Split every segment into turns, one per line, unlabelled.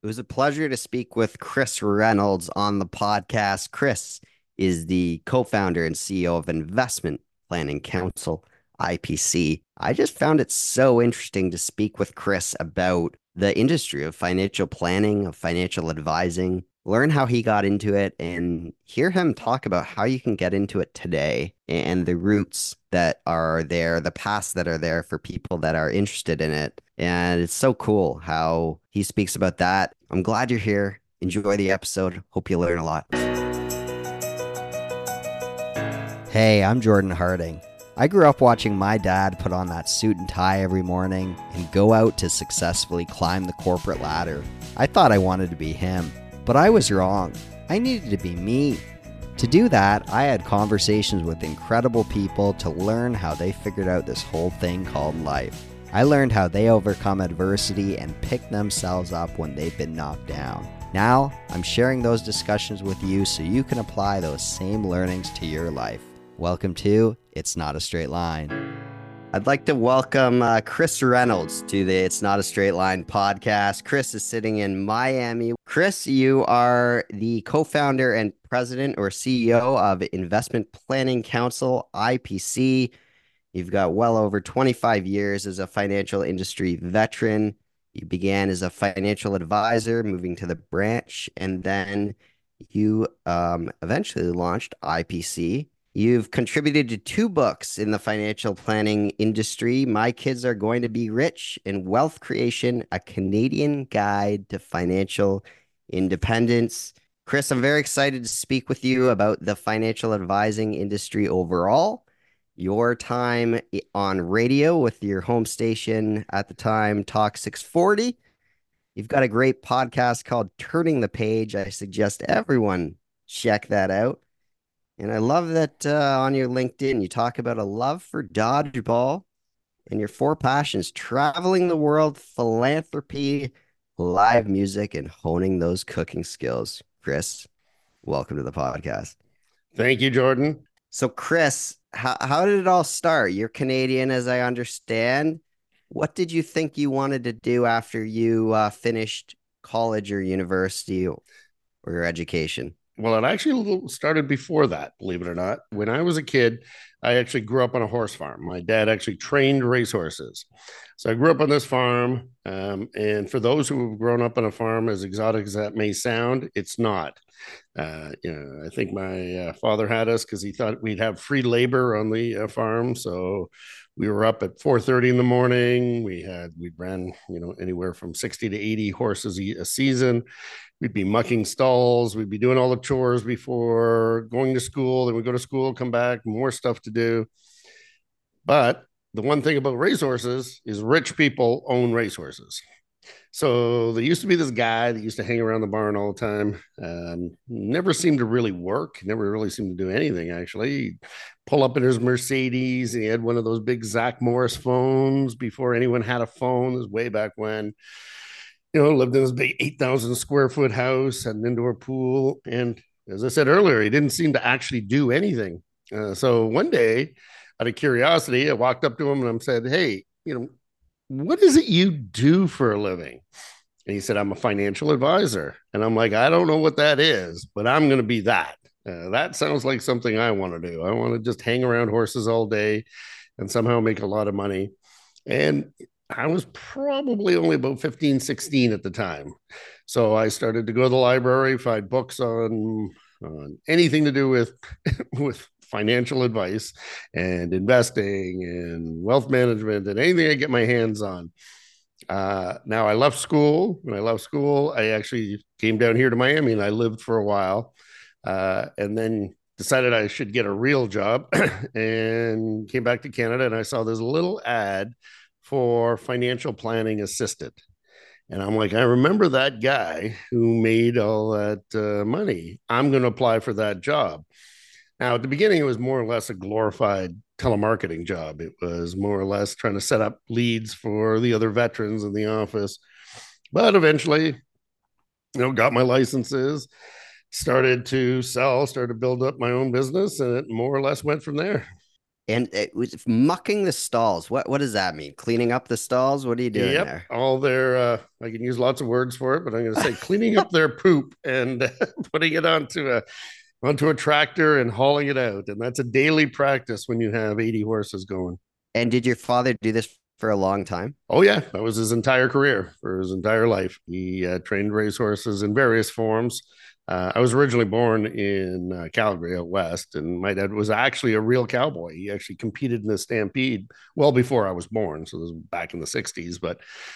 It was a pleasure to speak with Chris Reynolds on the podcast. Chris is the co-founder and CEO of Investment Planning Council, IPC. I just found it so interesting to speak with Chris about the industry of financial planning, of financial advising, learn how he got into it, and hear him talk about how you can get into it today and the roots that are there, the paths that are there for people that are interested in it. And it's so cool how he speaks about that. I'm glad you're here. Enjoy the episode. Hope you learn a lot. Hey, I'm Jordan Harding. I grew up watching my dad put on that suit and tie every morning and go out to successfully climb the corporate ladder. I thought I wanted to be him, but I was wrong. I needed to be me. To do that, I had conversations with incredible people to learn how they figured out this whole thing called life. I learned how they overcome adversity and pick themselves up when they've been knocked down. Now, I'm sharing those discussions with you so you can apply those same learnings to your life. Welcome to It's Not a Straight Line. I'd like to welcome Chris Reynolds to the It's Not a Straight Line podcast. Chris is sitting in Miami. Chris, you are the co-founder and president or CEO of Investment Planning Council, IPC. You've got well over 25 years as a financial industry veteran. You began as a financial advisor, moving to the branch, and then you eventually launched IPC. You've contributed to two books in the financial planning industry, My Kids Are Going to Be Rich and Wealth Creation, A Canadian Guide to Financial Independence. Chris, I'm very excited to speak with you about the financial advising industry overall, your time on radio with your home station at the time, Talk 640. You've got a great podcast called Turning the Page. I suggest everyone check that out. And I love that on your LinkedIn, you talk about a love for dodgeball and your four passions: traveling the world, philanthropy, live music, and honing those cooking skills. Chris, welcome to the podcast.
Thank you, Jordan.
So, Chris, how did it all start? You're Canadian, as I understand. What did you think you wanted to do after you finished college or university or your education?
Well, it actually started before that, believe it or not. When I was a kid, I actually grew up on a horse farm. My dad actually trained racehorses. So I grew up on this farm. And for those who have grown up on a farm, as exotic as that may sound, it's not. I think my father had us because he thought we'd have free labor on the farm. So we were up at 4:30 in the morning. We ran, anywhere from 60 to 80 horses a season. We'd be mucking stalls. We'd be doing all the chores before going to school. Then we go to school, come back, more stuff to do. But the one thing about racehorses is rich people own racehorses. So there used to be this guy that used to hang around the barn all the time. Never seemed to really work. Never really seemed to do anything, actually. He'd pull up in his Mercedes, and he had one of those big Zach Morris phones before anyone had a phone. This was way back when. Lived in this big 8,000 square foot house, had an indoor pool. And as I said earlier, he didn't seem to actually do anything. So one day, out of curiosity, I walked up to him and I said, "Hey, what is it you do for a living?" And he said, "I'm a financial advisor." And I'm like, "I don't know what that is, but I'm going to be that. That sounds like something I want to do. I want to just hang around horses all day and somehow make a lot of money." And I was probably only about 15, 16 at the time. So I started to go to the library, find books on anything to do with, with financial advice and investing and wealth management and anything I get my hands on. Now I left school. When I left school, I actually came down here to Miami and I lived for a while. And then decided I should get a real job and came back to Canada and I saw this little ad for financial planning assistant. And I'm like, I remember that guy who made all that money. I'm going to apply for that job. Now, at the beginning, it was more or less a glorified telemarketing job. It was more or less trying to set up leads for the other veterans in the office. But eventually, got my licenses, started to sell, started to build up my own business, and it more or less went from there.
And it was mucking the stalls. What does that mean? Cleaning up the stalls? What are you doing
Yep,
there?
all their I can use lots of words for it, but I'm going to say cleaning up their poop and putting it onto a tractor and hauling it out. And that's a daily practice when you have 80 horses going.
And did your father do this for a long time?
Oh yeah, that was his entire career for his entire life. He trained racehorses in various forms. I was originally born in Calgary out west, and my dad was actually a real cowboy. He actually competed in the Stampede well before I was born, so this was back in the '60s. But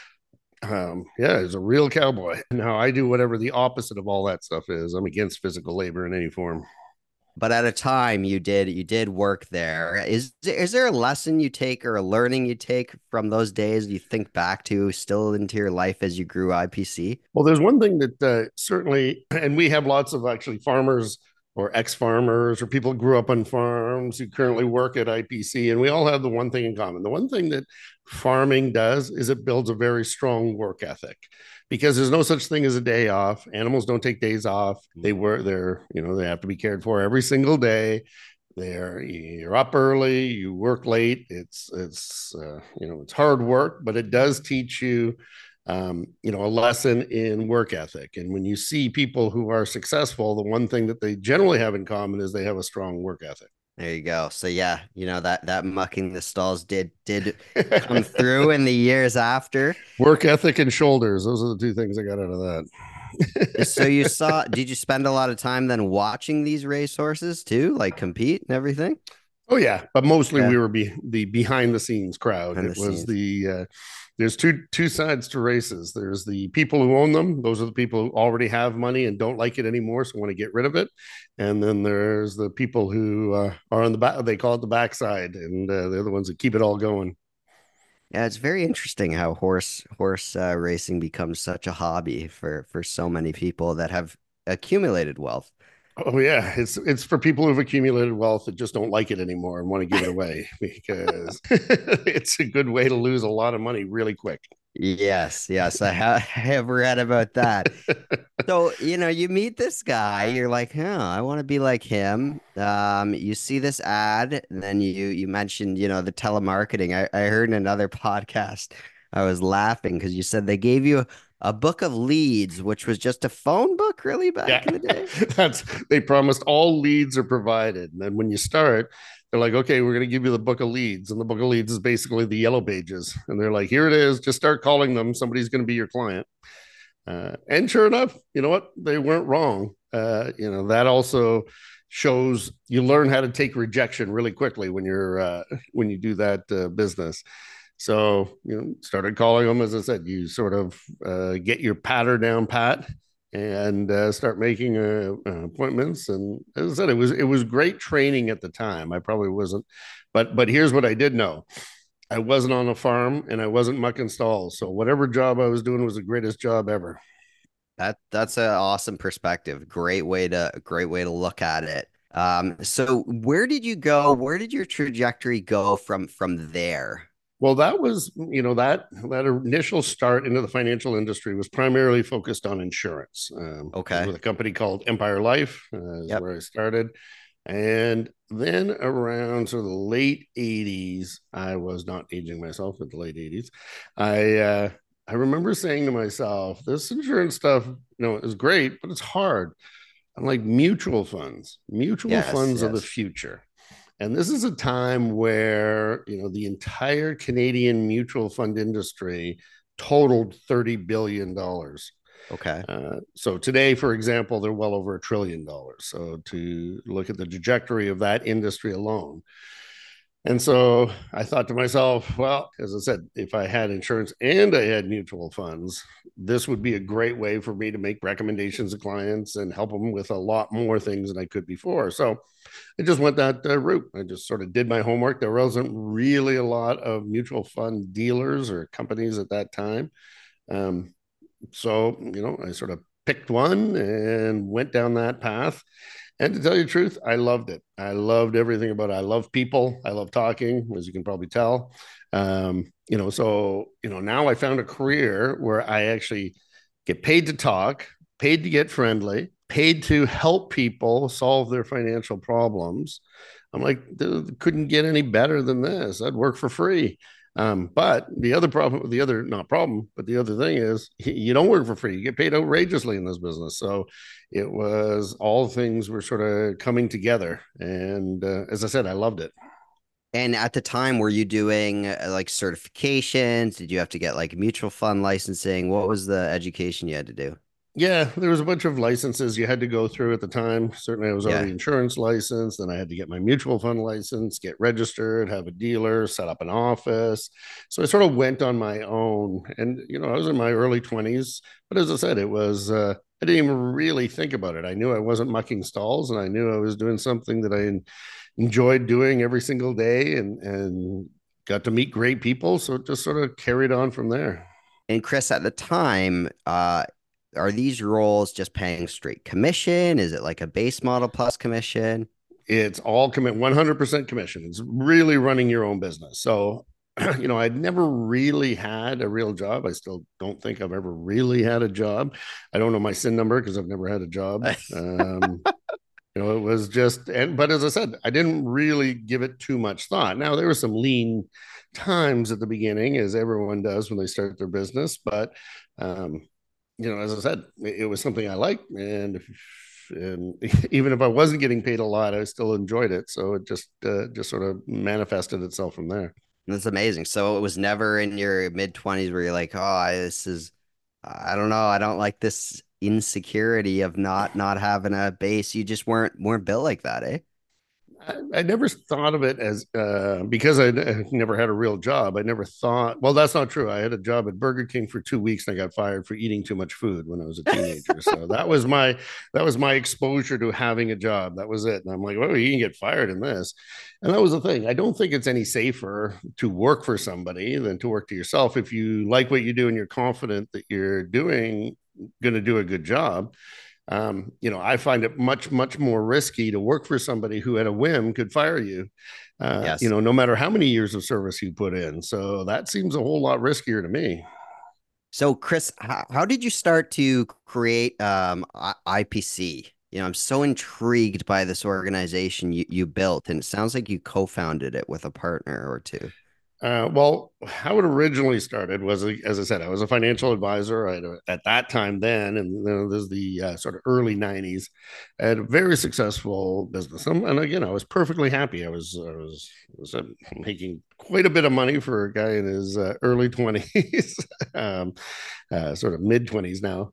yeah, he's a real cowboy. Now I do whatever the opposite of all that stuff is. I'm against physical labor in any form.
But at a time you did work there. Is there a lesson you take or a learning you take from those days you think back to still into your life as you grew IPC?
Well, there's one thing that certainly, and we have lots of actually farmers or ex-farmers or people who grew up on farms who currently work at IPC, and we all have the one thing in common. The one thing that farming does is it builds a very strong work ethic because there's no such thing as a day off. Animals don't take days off. They have to be cared for every single day. You're up early, you work late. It's hard work, but it does teach you a lesson in work ethic. And when you see people who are successful, the one thing that they generally have in common is they have a strong work ethic.
There you go. So yeah, that mucking the stalls did come through in the years after.
Work ethic and shoulders. Those are the two things I got out of
So
that.
did you spend a lot of time then watching these racehorses too, like compete and everything?
Oh yeah, but mostly
Yeah,
we were the behind the scenes crowd.
behind
It
the
was
scenes.
there's two sides to races. There's the people who own them. Those are the people who already have money and don't like it anymore, so want to get rid of it. And then there's the people who are on the back. They call it the backside, and they're the ones that keep it all going.
Yeah, it's very interesting how horse racing becomes such a hobby for so many people that have accumulated wealth.
Oh yeah, it's for people who've accumulated wealth that just don't like it anymore and want to give it away because it's a good way to lose a lot of money really quick.
Yes, yes, I have read about that. So, you meet this guy, you're like, huh, I want to be like him. You see this ad, and then you mentioned, the telemarketing. I heard in another podcast, I was laughing because you said they gave you a book of leads, which was just a phone book, really, back
Yeah,
in the day.
that's they promised all leads are provided, and then when you start, they're like, okay, we're going to give you the book of leads, and the book of leads is basically the yellow pages, and they're like, here it is, just start calling them. Somebody's going to be your client. And sure enough, you know what? They weren't wrong. That also shows you learn how to take rejection really quickly when you do that business. So, started calling them. As I said, you sort of get your patter down pat and start making appointments. And as I said, it was great training at the time. I probably wasn't, but here's what I did know: I wasn't on a farm and I wasn't mucking stalls. So whatever job I was doing was the greatest job ever.
That's an awesome perspective. Great way to look at it. So where did you go? Where did your trajectory go from there?
Well, that was, that initial start into the financial industry was primarily focused on insurance. I was
Okay.
with a company called Empire Life, is
Yep.
where I started. And then around sort of the late 80s, I was not aging myself, but the late 80s, I remember saying to myself, this insurance stuff, is great, but it's hard. I'm like mutual funds. Mutual
Yes,
funds are the
yes.
future. And this is a time where, the entire Canadian mutual fund industry totaled $30 billion.
Okay.
So today, for example, they're well over $1 trillion. So to look at the trajectory of that industry alone, and so I thought to myself, well, as I said, if I had insurance and I had mutual funds, this would be a great way for me to make recommendations to clients and help them with a lot more things than I could before. So I just went that route. I just sort of did my homework. There wasn't really a lot of mutual fund dealers or companies at that time. Um, so, I sort of picked one and went down that path. And to tell you the truth, I loved it. I loved everything about it. I love people. I love talking, as you can probably tell. Now I found a career where I actually get paid to talk, paid to get friendly, paid to help people solve their financial problems. I'm like, dude, couldn't get any better than this. I'd work for free. But the other problem, the other not problem, but the other thing is you don't work for free. You get paid outrageously in this business. So it was all things were sort of coming together. And as I said, I loved it.
And at the time, were you doing like certifications? Did you have to get like mutual fund licensing? What was the education you had to do?
Yeah, there was a bunch of licenses you had to go through at the time. Certainly, I was already
Yeah.
insurance licensed. Then I had to get my mutual fund license, get registered, have a dealer, set up an office. So I sort of went on my own. And, I was in my early 20s. But as I said, I didn't even really think about it. I knew I wasn't mucking stalls and I knew I was doing something that I enjoyed doing every single day and got to meet great people. So it just sort of carried on from there.
And Chris, at the time, are these roles just paying straight commission? Is it like a base model plus commission?
It's all commit 100% commission. It's really running your own business. So, I'd never really had a real job. I still don't think I've ever really had a job. I don't know my SIN number because I've never had a job. It was just, but as I said, I didn't really give it too much thought. Now, there were some lean times at the beginning, as everyone does when they start their business. But, as I said, it was something I liked. And even if I wasn't getting paid a lot, I still enjoyed it. So it just sort of manifested itself from there.
That's amazing. So it was never in your mid 20s where you're like, oh, I don't know, I don't like this insecurity of not having a base. You just weren't built like that, eh?
I never thought of it as because I never had a real job. I never thought, well, that's not true. I had a job at Burger King for 2 weeks and I got fired for eating too much food when I was a teenager. So that was my exposure to having a job. That was it. And I'm like, well, you can get fired in this. And that was the thing. I don't think it's any safer to work for somebody than to work to yourself. If you like what you do and you're confident that you're going to do a good job, I find it much, much more risky to work for somebody who at a whim could fire you,
Yes.
no matter how many years of service you put in. So that seems a whole lot riskier to me.
So, Chris, how did you start to create IPC? I'm so intrigued by this organization you built, and it sounds like you co-founded it with a partner or two.
Well, how it originally started was, as I said, I was a financial advisor at that time then, and this is the sort of early 90s. I had a very successful business. And again, I was perfectly happy. I was making quite a bit of money for a guy in his early 20s, sort of mid 20s now.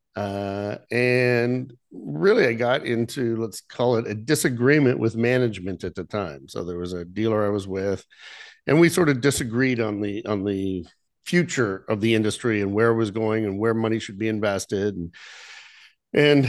And really, I got into, let's call it a disagreement with management at the time. So there was a dealer I was with and we sort of disagreed on the future of the industry and where it was going and where money should be invested and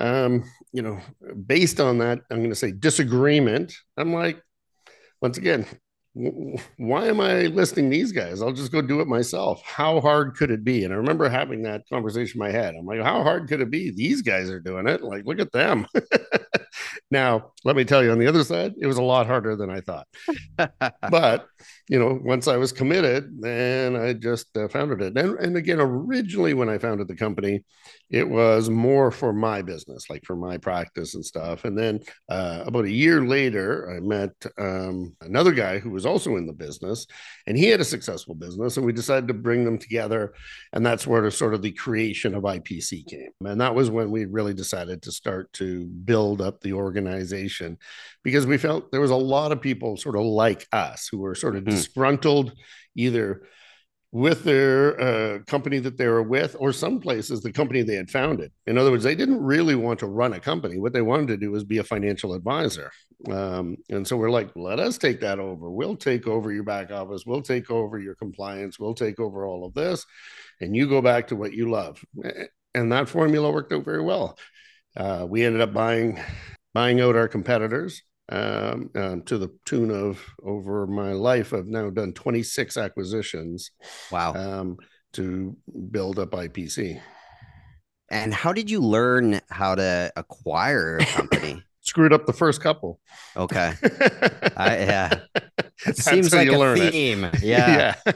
based on that I'm going to say disagreement. I'm like, once again, why am I listing these guys? I'll just go do it myself. How hard could it be? And I remember having that conversation in my head. I'm like, how hard could it be? These guys are doing it. Like, look at them. Now, let me tell you, on the other side, it was a lot harder than I thought. But once I was committed, then I just founded it. And again, originally when I founded the company, it was more for my business, like for my practice and stuff. And then about a year later, I met another guy who was also in the business, and he had a successful business, and we decided to bring them together. And that's where sort of the creation of IPC came. And that was when we really decided to start to build up the organization because we felt there was a lot of people sort of like us who were sort of disgruntled either with their company that they were with, or some places the company they had founded. In other words, they didn't really want to run a company. What they wanted to do was be a financial advisor. And so we're like, let us take that over. We'll take over your back office. We'll take over your compliance. We'll take over all of this. And you go back to what you love. And that formula worked out very well. We ended up buying out our competitors to the tune of, over my life, I've now done 26 acquisitions.
Wow.
To build up IPC.
And how did you learn how to acquire a company?
Screwed up the first couple.
Okay. Yeah. It
That's
seems
how
like
you
a
learn
theme.
it.
Yeah.
Yeah.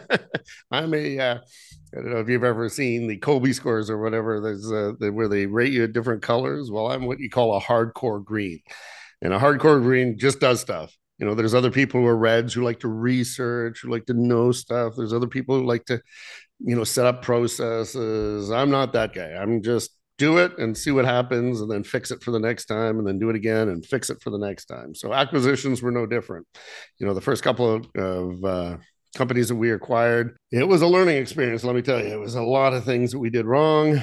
I don't know if you've ever seen the Kobe scores or whatever. There's where they rate you at different colors. Well, I'm what you call a hardcore green. And a hardcore green just does stuff. There's other people who are reds who like to research, who like to know stuff. There's other people who like to, set up processes. I'm not that guy. I'm just do it and see what happens and then fix it for the next time and then do it again and fix it for the next time. So acquisitions were no different. The first couple of companies that we acquired, it was a learning experience. Let me tell you, it was a lot of things that we did wrong,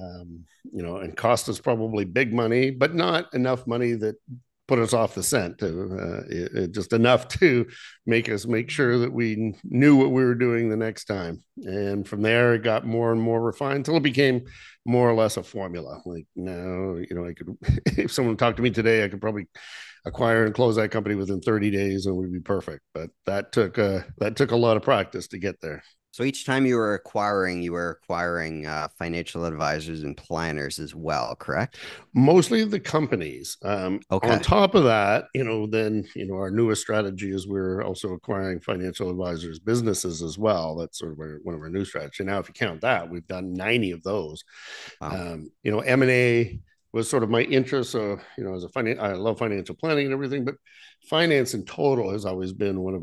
and cost us probably big money, but not enough money that put us off the scent, just enough to make us make sure that we knew what we were doing the next time. And from there, it got more and more refined until it became more or less a formula. Like now, I could, if someone talked to me today, I could probably acquire and close that company within 30 days and we'd be perfect. But that took a lot of practice to get there.
So each time you were acquiring financial advisors and planners as well, correct?
Mostly the companies. On
Okay.
top of that, then our newest strategy is we're also acquiring financial advisors businesses as well. That's sort of one of our new strategies. Now, if you count that, we've done 90 of those.
Wow.
M&A was sort of my interest. So, as I love financial planning and everything, but finance in total has always been one of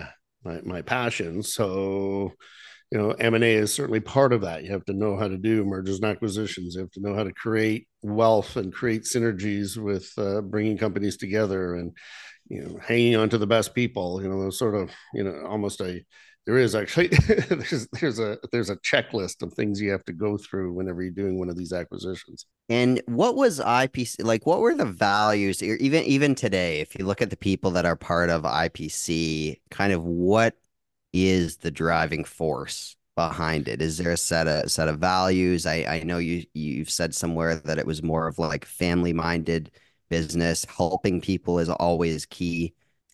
my passions. So, M&A is certainly part of that. You have to know how to do mergers and acquisitions. You have to know how to create wealth and create synergies with bringing companies together and, hanging on to the best people, sort of, almost there is actually, there's a checklist of things you have to go through whenever you're doing one of these acquisitions.
And what was IPC like? What were the values, or even today, if you look at the people that are part of IPC, kind of what is the driving force behind it? Is there a set of values? I know you've said somewhere that it was more of like family minded business. Helping people is always key.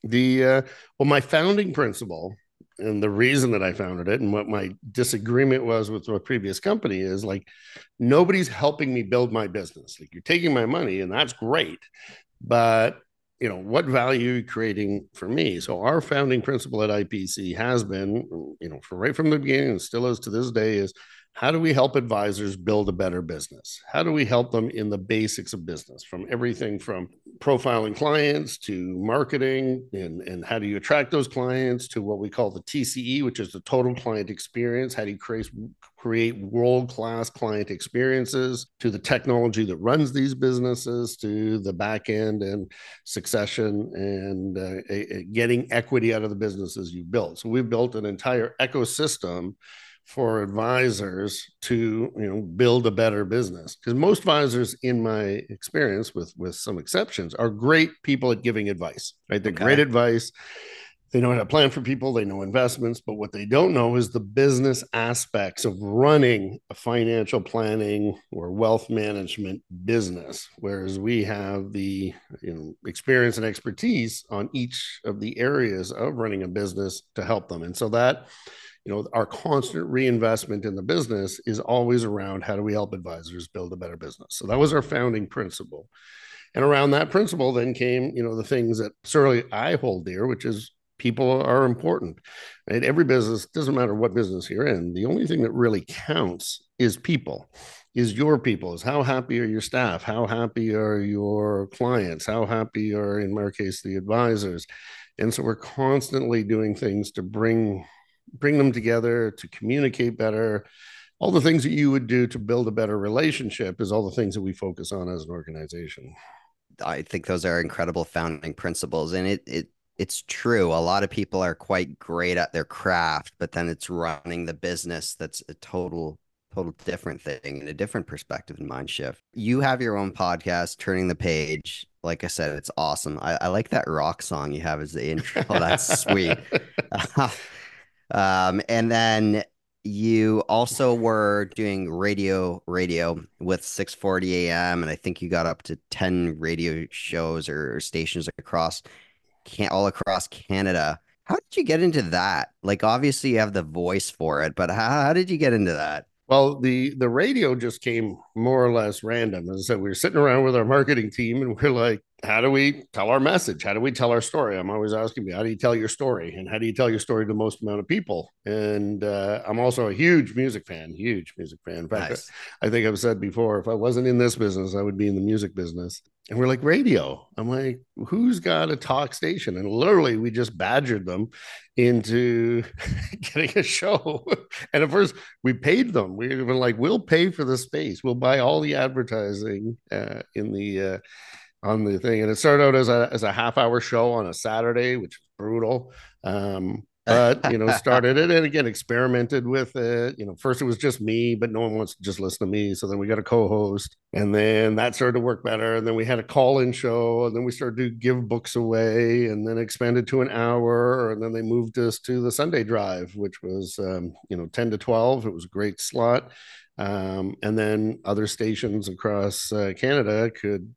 Well, my founding principle and the reason that I founded it and what my disagreement was with my previous company is like nobody's helping me build my business. Like you're taking my money and that's great, but what value are you creating for me? So our founding principle at IPC has been, for right from the beginning and still is to this day, is how do we help advisors build a better business? How do we help them in the basics of business, from everything from profiling clients to marketing and how do you attract those clients to what we call the TCE, which is the total client experience. How do you create world-class client experiences, to the technology that runs these businesses, to the back end and succession and getting equity out of the businesses you built. So we've built an entire ecosystem for advisors to build a better business, because most advisors, in my experience, with some exceptions, are great people at giving advice, right? They're great
Okay.
advice. They know how to plan for people, they know investments, but what they don't know is the business aspects of running a financial planning or wealth management business, whereas we have the experience and expertise on each of the areas of running a business to help them. And so that our constant reinvestment in the business is always around how do we help advisors build a better business. So that was our founding principle. And around that principle then came, the things that certainly I hold dear, which is people are important. Right? Every business, doesn't matter what business you're in, the only thing that really counts is people, is your people, is how happy are your staff, how happy are your clients, how happy are, in my case, the advisors. And so we're constantly doing things to bring them together, to communicate better. All the things that you would do to build a better relationship is all the things that we focus on as an organization.
I think those are incredible founding principles, and it's true. A lot of people are quite great at their craft, but then it's running the business that's a total different thing and a different perspective and mind shift. You have your own podcast, Turning the Page. Like I said, it's awesome. I like that rock song you have as the intro. That's sweet. And then you also were doing radio with 640 AM, and I think you got up to 10 radio shows or stations across all across Canada. How did you get into that? Like obviously you have the voice for it, but how did you get into that?
Well, the radio just came more or less random. As I said, we were sitting around with our marketing team and we're like, how do we tell our message? How do we tell our story? I'm always asking me, how do you tell your story? And how do you tell your story to the most amount of people? And I'm also a huge music fan, huge music fan. In fact,
Nice.
I think I've said before, if I wasn't in this business, I would be in the music business. And we're like, radio. I'm like, who's got a talk station? And literally, we just badgered them into getting a show. And at first, we paid them. We were like, we'll pay for the space. We'll buy all the advertising in the on the thing. And it started out as a half hour show on a Saturday, which was brutal. But started it and again experimented with it. First it was just me, but no one wants to just listen to me. So then we got a co-host, and then that started to work better. And then we had a call-in show, and then we started to give books away, and then expanded to an hour. And then they moved us to the Sunday Drive, which was 10 to 12. It was a great slot. And then other stations across Canada could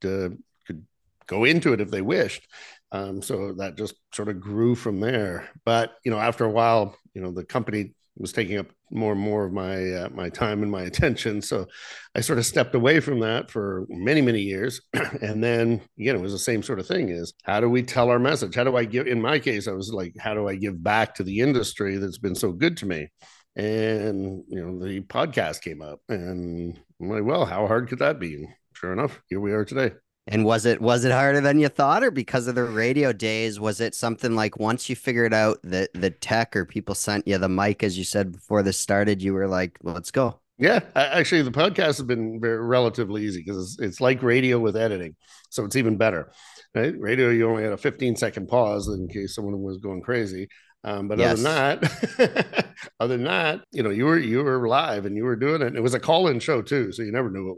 go into it if they wished. So that just sort of grew from there. But after a while, the company was taking up more and more of my time and my attention. So I sort of stepped away from that for many, many years. And then again, it was the same sort of thing: is how do we tell our message? How do I give? In my case, I was like, how do I give back to the industry that's been so good to me? And the podcast came up, and I'm like, well, how hard could that be? And sure enough, here we are today.
And was it harder than you thought, or because of the radio days, was it something like once you figured out the tech or people sent you the mic, as you said before this started, you were like, well, let's go?
Yeah, actually, the podcast has been relatively easy because it's like radio with editing, so it's even better. Right? Radio, you only had a 15-second pause in case someone was going crazy. But
Yes.
other than that, you were live and you were doing it. And it was a call-in show too, so you never knew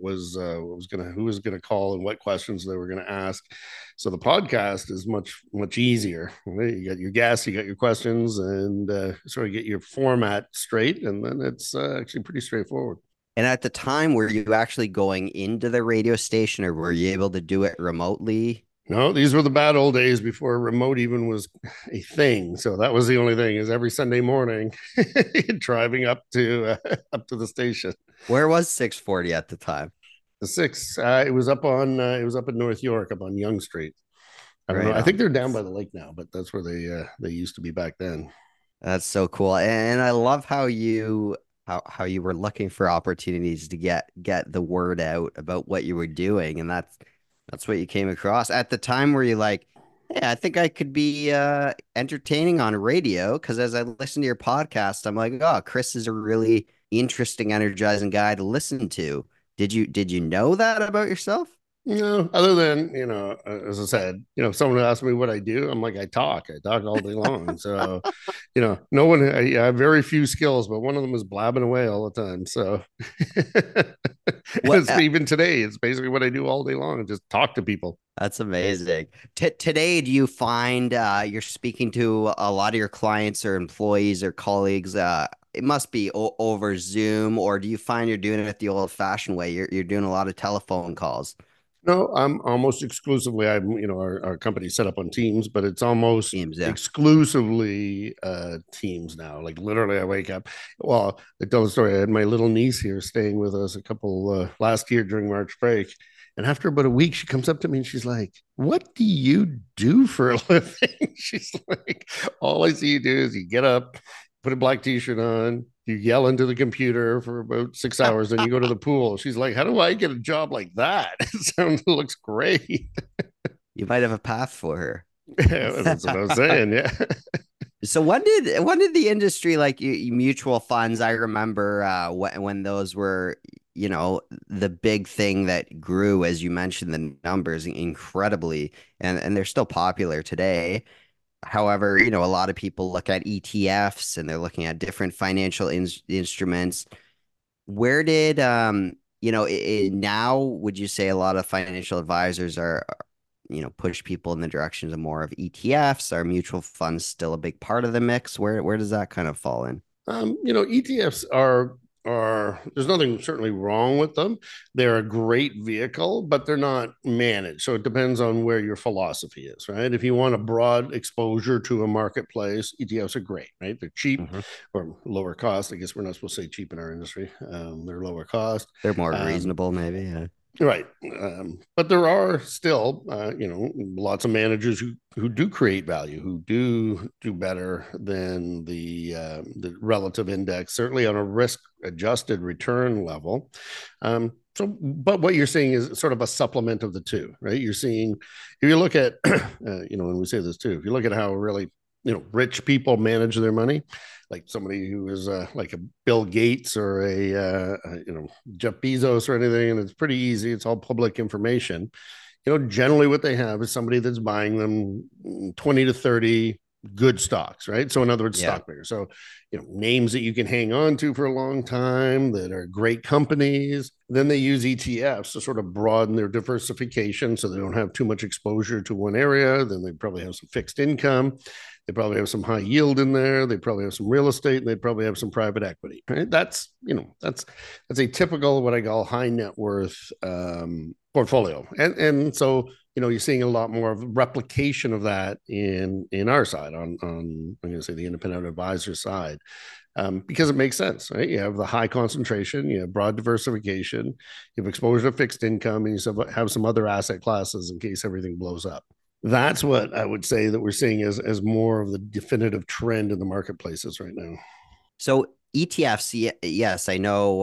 who was gonna call and what questions they were gonna ask. So the podcast is much much easier. Right? You got your guests, you got your questions, and sort of get your format straight, and then it's actually pretty straightforward.
And at the time, were you actually going into the radio station, or were you able to do it remotely?
No, these were the bad old days before remote even was a thing. So that was the only thing, is every Sunday morning driving up to the station.
Where was 640 at the time?
The six, it was up in North York, up on Young Street. I don't know.
Right
I think
on.
they're down by the lake now, but that's where they used to be back then.
That's so cool. And I love how you were looking for opportunities to get the word out about what you were doing. And that's what you came across. At the time, were you like, hey, I think I could be entertaining on radio? Because as I listen to your podcast, I'm like, oh, Chris is a really interesting, energizing guy to listen to. Did you know that about yourself?
Other than, as I said, if someone asks me what I do, I'm like, I talk all day long. So, no one, I have very few skills, but one of them is blabbing away all the time. So,
What
it's even today, it's basically what I do all day long, just talk to people.
That's amazing. Today, do you find you're speaking to a lot of your clients or employees or colleagues? It must be over Zoom, or do you find you're doing it the old-fashioned way? You're doing a lot of telephone calls.
No, I'm almost exclusively, our company set up on Teams, but it's almost
Teams, yeah.
exclusively Teams now. Like literally, I wake up. Well, I tell the story. I had my little niece here staying with us a couple last year during March break. And after about a week, she comes up to me and she's like, "What do you do for a living?" She's like, "All I see you do is you get up, put a black t-shirt on, you yell into the computer for about 6 hours, then you go to the pool." She's like, "How do I get a job like that?" It looks great.
You might have a path for her.
That's what I'm saying. Yeah.
So when did the industry like mutual funds? I remember when those were, the big thing that grew, as you mentioned, the numbers incredibly, and they're still popular today. However, a lot of people look at ETFs and they're looking at different financial instruments. Where did now would you say a lot of financial advisors are, push people in the directions of more of ETFs? Are mutual funds still a big part of the mix? Where does that kind of fall in?
ETFs are are, there's nothing certainly wrong with them. They're a great vehicle, but they're not managed. So it depends on where your philosophy is, right? If you want a broad exposure to a marketplace, ETFs are great, right? They're cheap
Hmm.
or lower cost. I guess we're not supposed to say cheap in our industry. They're lower cost.
They're more
Um,
reasonable, maybe. Yeah.
Right. But there are still, lots of managers who do create value, who do better than the relative index, certainly on a risk adjusted return level. But what you're seeing is sort of a supplement of the two, right? You're seeing, if you look at, when we say this too, if you look at how really, rich people manage their money, like somebody who is like a Bill Gates or Jeff Bezos or anything, and it's pretty easy. It's all public information. Generally what they have is somebody that's buying them 20 to 30 good stocks, right? So in other words,
Yeah.
stock pickers. So, names that you can hang on to for a long time that are great companies. Then they use ETFs to sort of broaden their diversification so they don't have too much exposure to one area. Then they probably have some fixed income. They probably have some high yield in there. They probably have some real estate, and they probably have some private equity. Right? That's a typical what I call high net worth portfolio, and so you're seeing a lot more of replication of that in our side on I'm going to say the independent advisor side. Because it makes sense, right? You have the high concentration, you have broad diversification, you have exposure to fixed income, and you have some other asset classes in case everything blows up. That's what I would say that we're seeing as more of the definitive trend in the marketplaces right now.
So ETFs, yes, I know.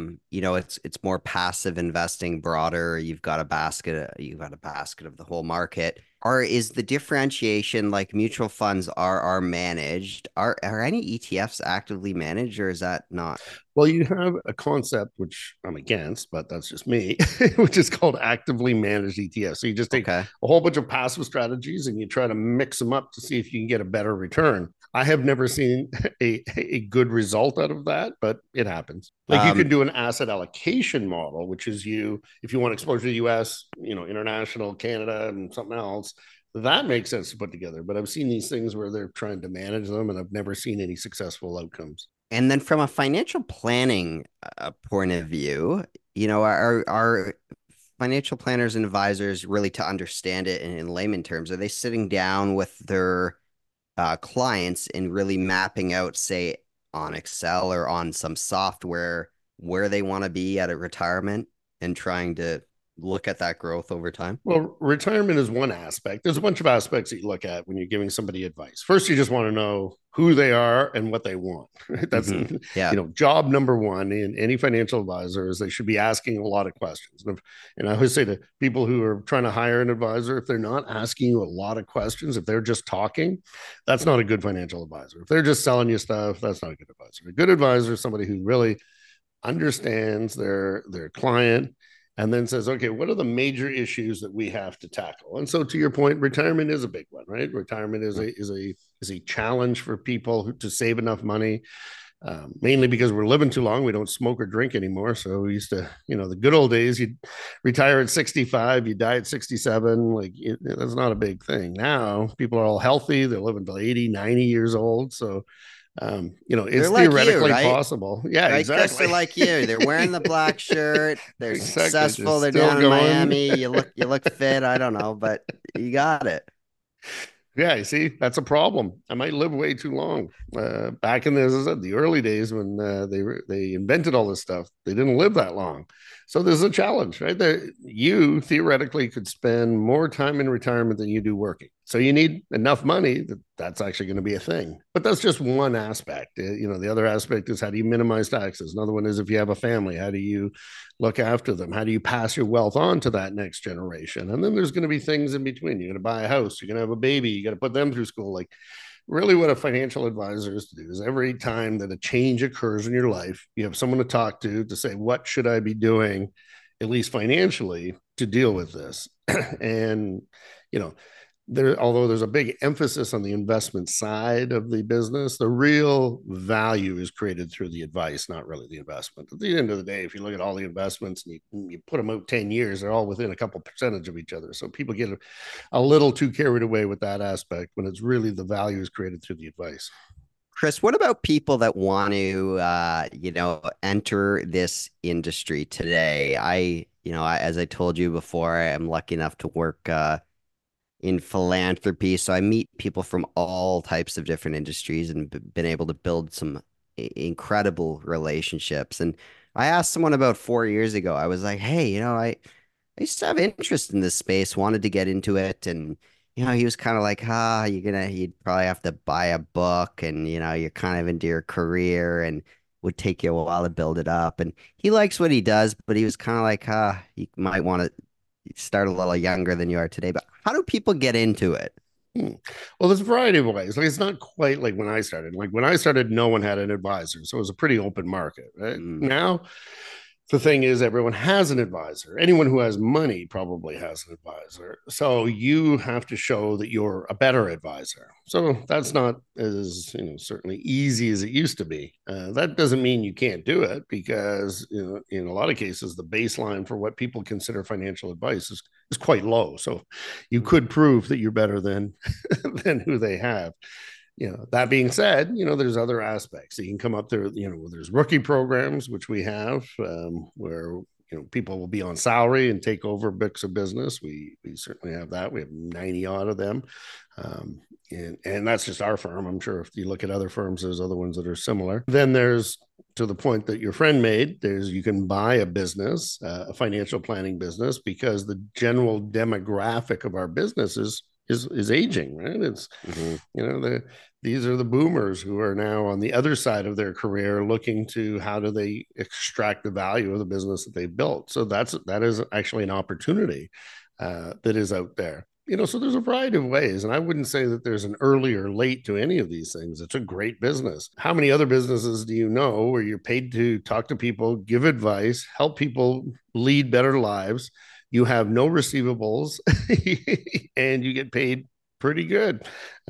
It's more passive investing, broader. You've got a basket of the whole market. Or is the differentiation like mutual funds are managed? Are any ETFs actively managed, or is that not?
Well, you have a concept which I'm against, but that's just me, which is called actively managed ETFs. So you just take
Okay.
a whole bunch of passive strategies and you try to mix them up to see if you can get a better return. I have never seen a good result out of that, but it happens. Like you
Um,
can do an asset allocation model, which is if you want exposure to the US, international, Canada, and something else, that makes sense to put together. But I've seen these things where they're trying to manage them and I've never seen any successful outcomes.
and then from a financial planning point of view, are financial planners and advisors really to understand it in layman terms? Are they sitting down with their clients and really mapping out, say, on Excel or on some software where they want to be at a retirement and trying to look at that growth over time?
Well, retirement is one aspect. There's a bunch of aspects that you look at when you're giving somebody advice. First, you just want to know who they are and what they want. Right? That's
Yeah.
job number one in any financial advisor is they should be asking a lot of questions. And I always say to people who are trying to hire an advisor, if they're not asking you a lot of questions, if they're just talking, that's not a good financial advisor. If they're just selling you stuff, that's not a good advisor. A good advisor is somebody who really understands their client and then says, okay, what are the major issues that we have to tackle? And so to your point, retirement is a big one, right? Retirement is a challenge for people to save enough money. Mainly because we're living too long. We don't smoke or drink anymore. So we used to, the good old days, you'd retire at 65, you die at 67. That's not a big thing. Now people are all healthy. They're living till 80, 90 years old. So
They're
it's
like you,
theoretically
right?
possible. Yeah,
Right, Chris? They're
exactly.
like you. They're wearing the black shirt. They're
Exactly.
successful.
Just
They're
still
down in
going.
Miami. You look fit. I don't know, but you got it.
Yeah, you see, that's a problem. I might live way too long. Back in the, as I said, the early days when they invented all this stuff, they didn't live that long. So there's a challenge, right? There, you theoretically could spend more time in retirement than you do working. So you need enough money that's actually going to be a thing. But that's just one aspect. The other aspect is how do you minimize taxes? Another one is if you have a family, how do you look after them? How do you pass your wealth on to that next generation? And then there's going to be things in between. You're going to buy a house, you're going to have a baby, you got to put them through school. Like, really, what a financial advisor is to do is every time that a change occurs in your life, you have someone to talk to say, what should I be doing, at least financially, to deal with this? And, you know, although there's a big emphasis on the investment side of the business, the real value is created through the advice, not really the investment. At the end of the day, if you look at all the investments and you put them out 10 years, they're all within a couple percentage of each other. So people get a little too carried away with that aspect when it's really the value is created through the advice.
Chris, what about people that want to, enter this industry today? As I told you before, I am lucky enough to work in philanthropy. So I meet people from all types of different industries and been able to build some incredible relationships. And I asked someone about 4 years ago, I was like, hey, I used to have interest in this space, wanted to get into it. And, he was kind of like, you'd probably have to buy a book and, you're kind of into your career and would take you a while to build it up. And he likes what he does, but he was kind of like, you might want to start a little younger than you are today. But how do people get into it?
Hmm. Well, there's a variety of ways. Like it's not quite like when I started. Like when I started, no one had an advisor, so it was a pretty open market. Right
Mm.
now, the thing is everyone has an advisor. Anyone who has money probably has an advisor, so you have to show that you're a better advisor. So that's not as certainly easy as it used to be. That doesn't mean you can't do it, because in a lot of cases the baseline for what people consider financial advice is quite low, so you could prove that you're better than than who they have. That being said, there's other aspects that you can come up there. There's rookie programs, which we have, where people will be on salary and take over books of business. We certainly have that. We have 90 odd of them. And that's just our firm. I'm sure if you look at other firms, there's other ones that are similar. Then there's, to the point that your friend made, you can buy a business, a financial planning business, because the general demographic of our business is aging, right? It's
Hmm.
these are the boomers who are now on the other side of their career, looking to how do they extract the value of the business that they've built. So that is actually an opportunity that is out there. So there's a variety of ways, and I wouldn't say that there's an early or late to any of these things. It's a great business. How many other businesses do you know where you're paid to talk to people, give advice, help people lead better lives? You have no receivables and you get paid pretty good,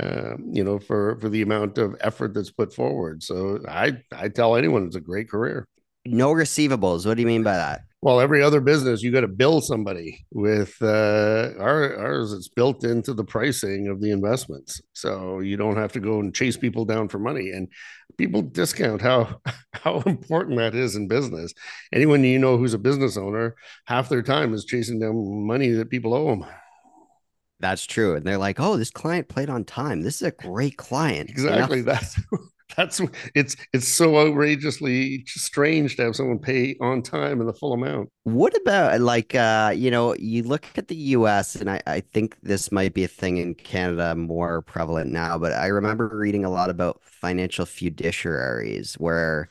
for the amount of effort that's put forward. So I tell anyone it's a great career.
No receivables. What do you mean by that?
Well, every other business, you got to bill somebody with ours. It's built into the pricing of the investments, so you don't have to go and chase people down for money. And people discount how how important that is in business. Anyone who's a business owner, half their time is chasing down money that people owe them.
That's true. And they're like, oh, this client played on time. This is a great client.
Exactly. That's it's so outrageously strange to have someone pay on time and the full amount.
What about like you look at the US and I think this might be a thing in Canada more prevalent now, but I remember reading a lot about financial fiduciaries where,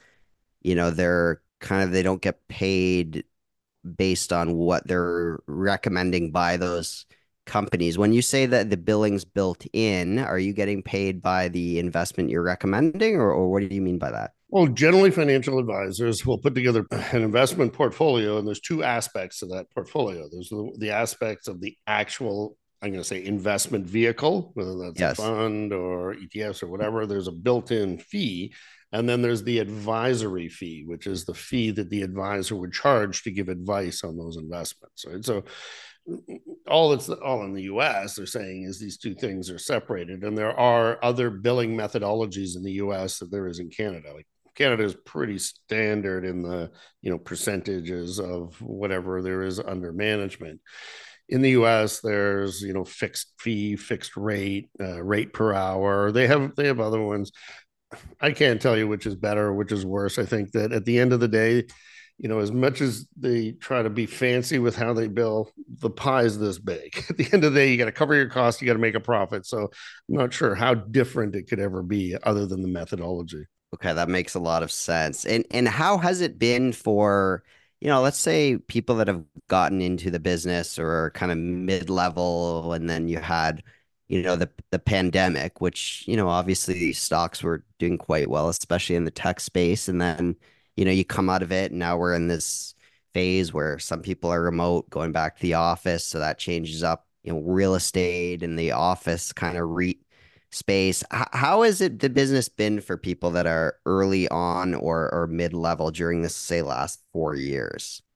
they don't get paid based on what they're recommending by those companies. When you say that the billing's built in, are you getting paid by the investment you're recommending, or what do you mean by that?
Well, generally, financial advisors will put together an investment portfolio, and there's two aspects to that portfolio. There's the aspects of the actual, I'm going to say, investment vehicle, whether that's a
Yes.
fund or ETFs or whatever. There's a built-in fee, and then there's the advisory fee, which is the fee that the advisor would charge to give advice on those investments. Right? So all in the US they're saying is these two things are separated, and there are other billing methodologies in the US that there is in Canada. Like Canada is pretty standard in the percentages of whatever there is under management. In the US there's fixed fee, fixed rate, rate per hour. They have other ones. I can't tell you which is better or which is worse. I think that at the end of the day, as much as they try to be fancy with how they bill, the pie is this big. At the end of the day, you got to cover your costs, you got to make a profit. So I'm not sure how different it could ever be other than the methodology.
Okay, that makes a lot of sense. And how has it been for, let's say people that have gotten into the business or are kind of mid-level, and then you had, the pandemic, which, obviously stocks were doing quite well, especially in the tech space. And then, you come out of it, and now we're in this phase where some people are remote, going back to the office, so that changes up, real estate and the office kind of REIT space. How has the business been for people that are early on or mid-level during this, say, last 4 years?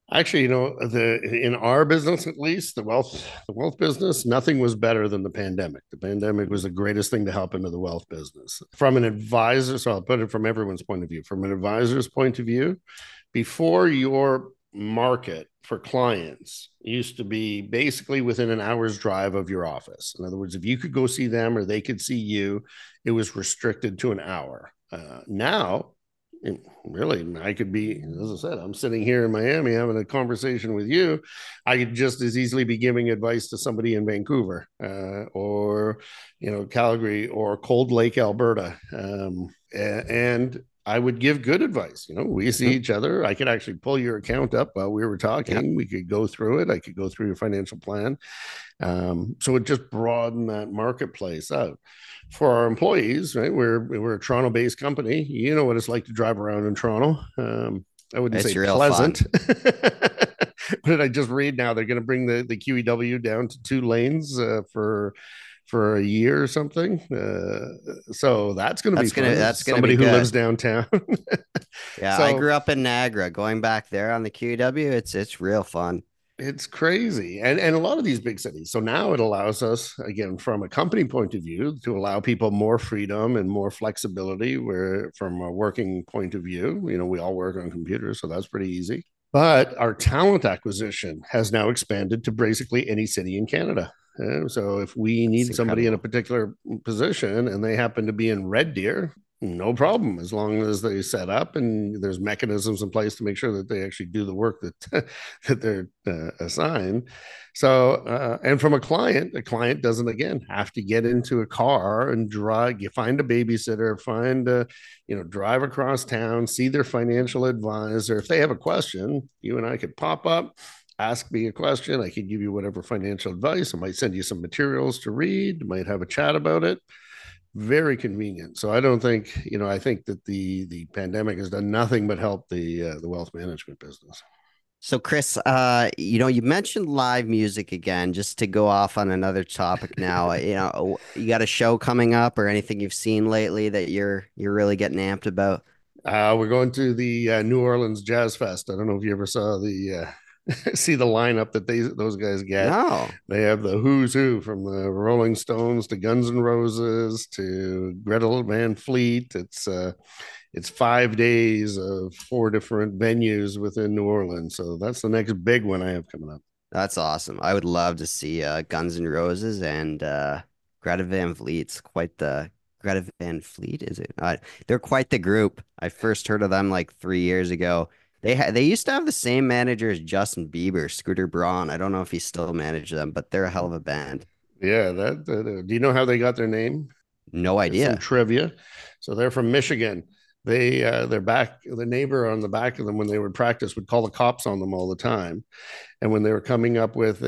Actually, the in our business at least, the wealth business, nothing was better than the pandemic. The pandemic was the greatest thing to help into the wealth business. From an advisor, so I'll put it from everyone's point of view. From an advisor's point of view, before your market for clients used to be basically within an hour's drive of your office. In other words, if you could go see them or they could see you, it was restricted to an hour. Now, really, I could be, as I said, I'm sitting here in Miami having a conversation with you. I could just as easily be giving advice to somebody in Vancouver or, Calgary or Cold Lake, Alberta. And I would give good advice. We see
Mhm.
each other. I could actually pull your account up while we were
Yep.
talking. We could go through it. I could go through your financial plan. So it just broadened that marketplace out for our employees, right? We're a Toronto-based company. You know what it's like to drive around in Toronto. I wouldn't say
It's real fun.
pleasant. What did I just read now? They're going to bring the QEW down to 2 lanes for a year or something. So that's going to be fun as
That's gonna be
somebody who lives
good.
downtown.
Yeah, I
So
grew up in Niagara. Going back there on the QEW, it's real fun.
it's crazy. And a lot of these big cities. So now it allows us, again, from a company point of view, to allow people more freedom and more flexibility, where from a working point of view, we all work on computers, so that's pretty easy. But our talent acquisition has now expanded to basically any city in Canada. So if we
It's
need somebody in a
incredible.
particular position and they happen to be in Red Deer, no problem, as long as they set up and there's mechanisms in place to make sure that they actually do the work that that they're assigned. So, and from a client doesn't again have to get into a car and drive. You find a babysitter, drive across town, see their financial advisor. If they have a question, you and I could pop up, ask me a question. I could give you whatever financial advice. I might send you some materials to read. Might have a chat about it. Very convenient. So I don't think, I think that the pandemic has done nothing but help the wealth management business.
So Chris, you mentioned live music again, just to go off on another topic now. You got a show coming up or anything you've seen lately that you're really getting amped about?
We're going to the New Orleans Jazz Fest. I don't know if you ever saw the see the lineup that those guys get.
No.
They have the who's who from the Rolling Stones to Guns N' Roses to Greta Van Fleet. It's 5 days of four different venues within New Orleans. So that's the next big one I have coming up.
That's awesome. I would love to see Guns N' Roses and Greta Van Fleet's quite the Greta Van Fleet, is it? They're quite the group. I first heard of them like 3 years ago. They used to have the same manager as Justin Bieber, Scooter Braun. I don't know if he still managed them, but they're a hell of a band.
Yeah, do you know how they got their name?
No
There's some
idea.
trivia. So they're from Michigan. Their back the neighbor on the back of them when they would practice would call the cops on them all the time. And when they were coming up with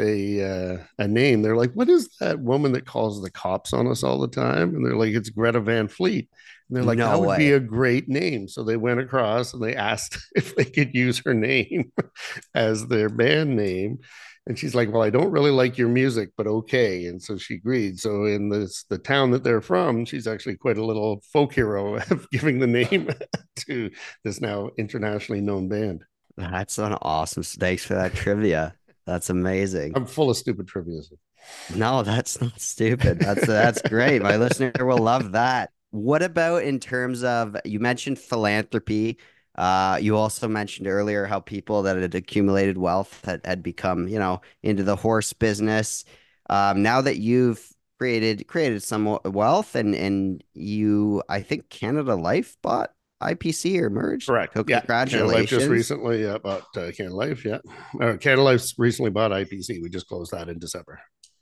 a name, they're like, "What is that woman that calls the cops on us all the time?" And they're like, "It's Greta Van Fleet." And they're like, "That
No
would be
way.
a great name." So they went across and they asked if they could use her name as their band name. And she's like, "Well, I don't really like your music, but okay." And so she agreed. So in the town that they're from, she's actually quite a little folk hero of giving the name to this now internationally known band.
That's an awesome. Thanks for that trivia. That's amazing.
I'm full of stupid trivia.
No, that's not stupid. That's great. My listener will love that. What about in terms of you mentioned philanthropy? You also mentioned earlier how people that had accumulated wealth had become, into the horse business. Now that you've created some wealth and I think Canada Life bought IPC or merged.
Correct.
So
Yeah. Canada Life just
congratulations.
recently bought Canada Life. Yeah. Canada Life's recently bought IPC. We just closed that in December.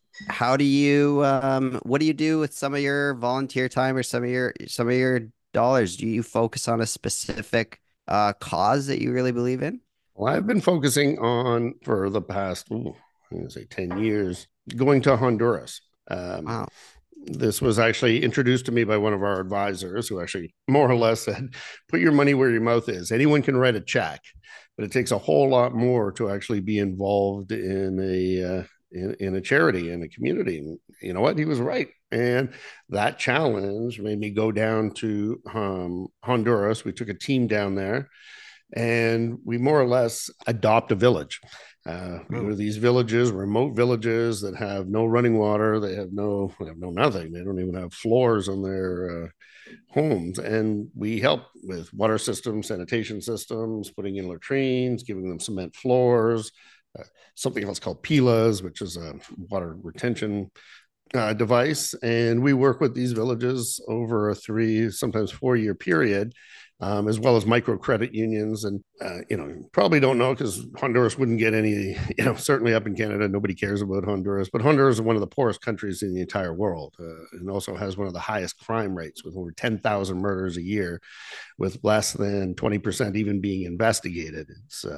What do you do with some of your volunteer time or some of your dollars? Do you focus on a specific cause that you really believe in?
Well, I've been focusing on for the past, I'm going to say 10 years, going to Honduras. Um,
Wow.
this was actually introduced to me by one of our advisors who actually more or less said, put your money where your mouth is. Anyone can write a check, but it takes a whole lot more to actually be involved in a charity in a community. And you know what? He was right. And that challenge made me go down to Honduras. We took a team down there and we more or less adopt a village. We go
Oh,
to these villages, remote villages that have no running water. They have no nothing. They don't even have floors on their homes. And we help with water systems, sanitation systems, putting in latrines, giving them cement floors, uh, something else called pilas, which is a water retention device. And we work with these villages over a 3, sometimes 4 year period, as well as microcredit unions. And, probably don't know because Honduras wouldn't get any, certainly up in Canada, nobody cares about Honduras. But Honduras is one of the poorest countries in the entire world, and also has one of the highest crime rates with over 10,000 murders a year, with less than 20% even being investigated.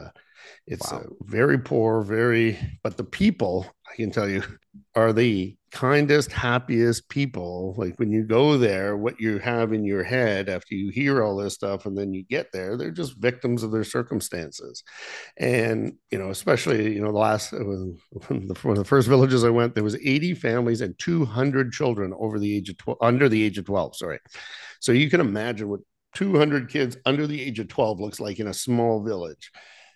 It's
wow.
very poor, but the people, I can tell you, are the kindest, happiest people. Like when you go there, what you have in your head after you hear all this stuff and then you get there, they're just victims of their circumstances. And, especially, the last, one of the first villages I went, there was 80 families and 200 children over the age of 12, under the age of 12. Sorry. So you can imagine what 200 kids under the age of 12 looks like in a small village.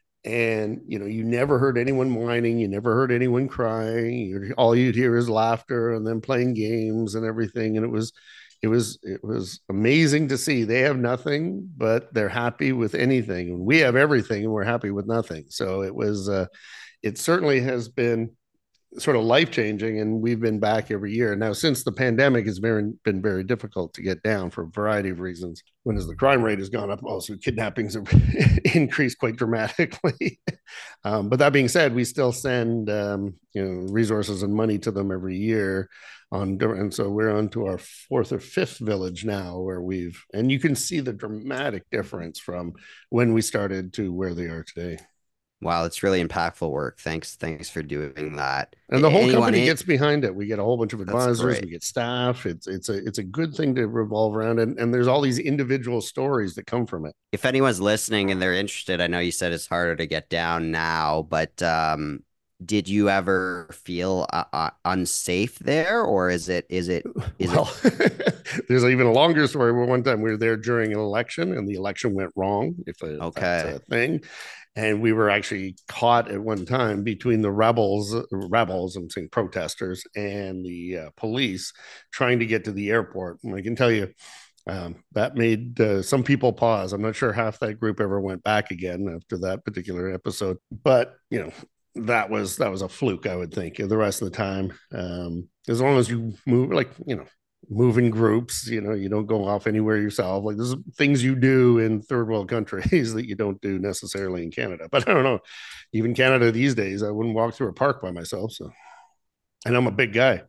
And you never heard anyone whining, you never heard anyone crying. All you'd hear is laughter and then playing games and everything. And it was amazing to see. They have nothing, but they're happy with anything, and we have everything and we're happy with nothing. So it certainly has been sort of life changing, and we've been back every year now. Since the pandemic, has been very difficult to get down for a variety of reasons. When as the crime rate has gone up, also kidnappings have increased quite dramatically. But that being said, we still send resources and money to them every year and so we're on to our fourth or fifth village now, and you can see the dramatic difference from when we started to where they are today.
Wow, it's really impactful work. Thanks for doing that.
And the whole
Anyone
company
in?
gets behind it. We get a whole bunch of
That's
advisors, we
great.
get staff. It's a good thing to revolve around, and there's all these individual stories that come from it.
If anyone's listening and they're interested, I know you said it's harder to get down now, but did you ever feel unsafe there, or is it?
Well, there's even a longer story where one time we were there during an election and the election went wrong, if that's
Okay.
a thing. And we were actually caught at one time between the rebels, I'm saying protesters, and the police trying to get to the airport. And I can tell you, that made some people pause. I'm not sure half that group ever went back again after that particular episode, but that was a fluke, I would think. The rest of the time, as long as you move, like move in groups, you don't go off anywhere yourself. Like there's things you do in third world countries that you don't do necessarily in Canada. But I don't know, even Canada these days, I wouldn't walk through a park by myself. So, and I'm a big guy.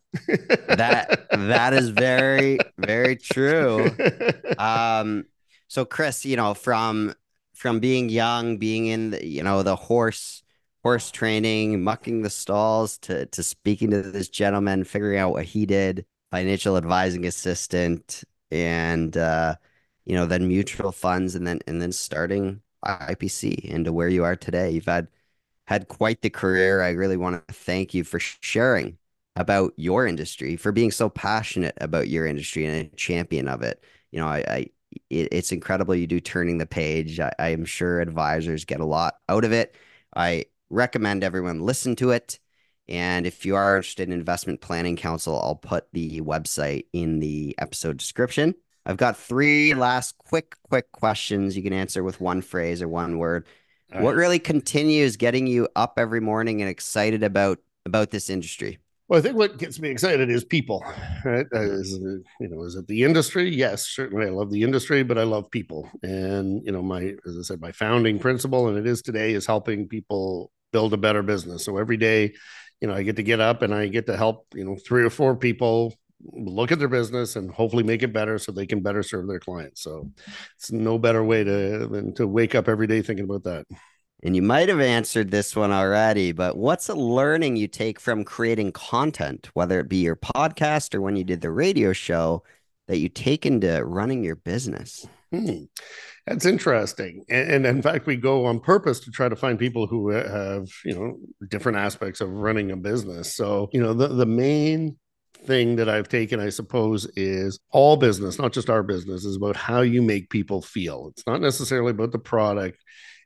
That is very, very true. Um, so Chris, from being young, being in the horse training, mucking the stalls to speaking to this gentleman, figuring out what he did, financial advising assistant, and then mutual funds, and then starting IPC into where you are today. You've had quite the career. I really want to thank you for sharing about your industry, for being so passionate about your industry and a champion of it. It's incredible you do turning the page. I am sure advisors get a lot out of it. I recommend everyone listen to it. And if you are interested in Investment Planning Council, I'll put the website in the episode description. I've got three last quick questions you can answer with one phrase or one word.
All
What
right.
really continues getting you up every morning and excited about this industry?
Well, I think what gets me excited is people. Right? Is it the industry? Yes, certainly. I love the industry, but I love people. And as I said, my founding principle, and it is today, is helping people build a better business. So every day, I get up and I get to help 3 or 4 people look at their business and hopefully make it better so they can better serve their clients. So it's no better way than to wake up every day thinking about that.
And you might have answered this one already, but what's a learning you take from creating content, whether it be your podcast or when you did the radio show, that you take into running your business?
Hmm. That's interesting. And in fact, we go on purpose to try to find people who have, different aspects of running a business. So, the main thing that I've taken, I suppose, is all business, not just our business, is about how you make people feel. It's not necessarily about the product.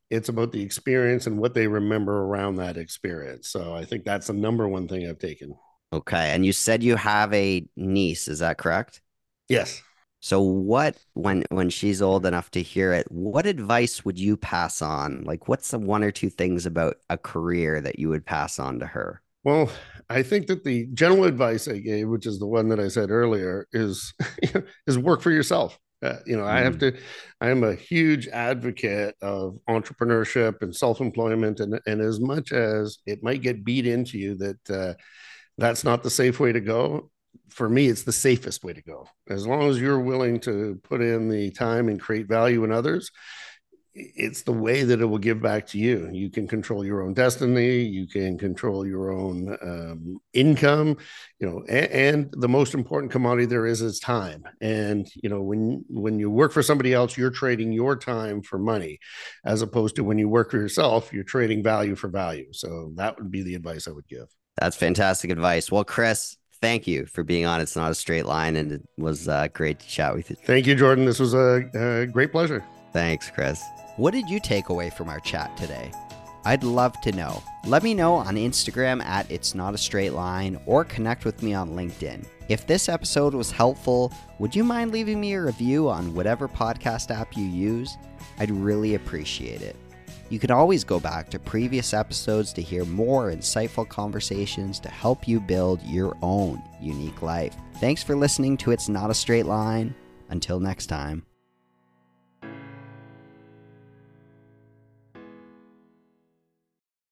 It's about the experience and what they remember around that experience. So I think that's the number one thing I've taken.
Okay. And you said you have a niece, is that correct?
Yes.
So what when she's old enough to hear it, what advice would you pass on? Like what's the one or two things about a career that you would pass on to her?
Well, I think that the general advice I gave, which is the one that I said earlier, is is work for yourself. I have
Mm,
to. I am a huge advocate of entrepreneurship and self-employment, and as much as it might get beat into you that that's not the safe way to go. For me, it's the safest way to go. As long as you're willing to put in the time and create value in others, it's the way that it will give back to you. You can control your own destiny. You can control your own income, and the most important commodity there is time. And, when you work for somebody else, you're trading your time for money, as opposed to when you work for yourself, you're trading value for value. So that would be the advice I would give.
that's fantastic advice. Well, Chris, thank you for being on It's Not a Straight Line, and it was great to chat with you.
Thank you, Jordan. This was a great pleasure.
Thanks, Chris. What did you take away from our chat today? I'd love to know. Let me know on Instagram at It's Not a Straight Line or connect with me on LinkedIn. If this episode was helpful, would you mind leaving me a review on whatever podcast app you use? I'd really appreciate it. You can always go back to previous episodes to hear more insightful conversations to help you build your own unique life. Thanks for listening to It's Not a Straight Line. Until next time.